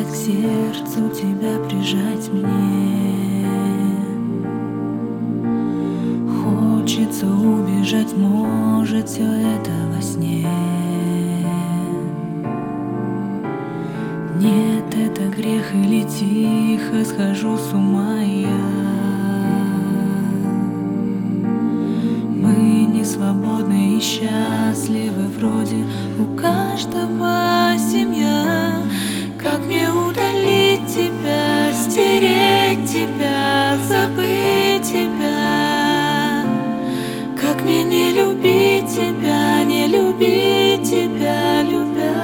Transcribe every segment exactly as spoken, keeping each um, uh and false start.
к сердцу тебя прижать мне. Хочется убежать, может, все это во сне. Нет, это грех или тихо схожу с ума я. Мы не свободны и счастливы вроде, у каждого семья. Как мне удалить тебя, стереть тебя, забыть тебя? Как мне не любить тебя, не любить тебя, любя?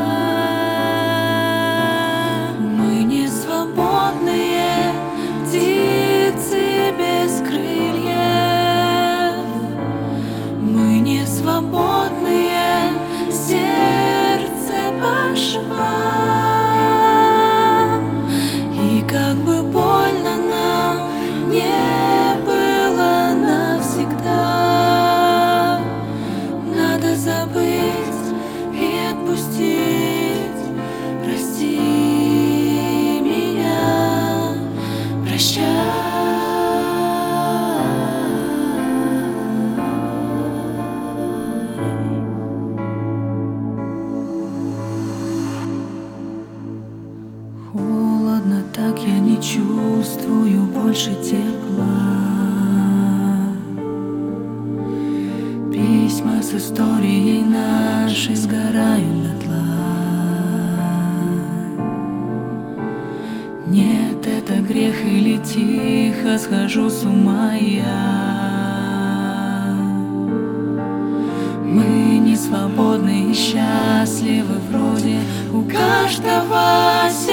Мы не свободные птицы без крыльев. Мы не свободные, сердце по швам. И как бы больно нам не было навсегда, надо забыть и отпустить. Прости меня, прощай. Холодно так, я не чувствую больше тепла. Письма с историей нашей сгорают дотла. Нет, это грех или тихо схожу с ума я. Мы не свободны и счастливы вроде, у каждого семья.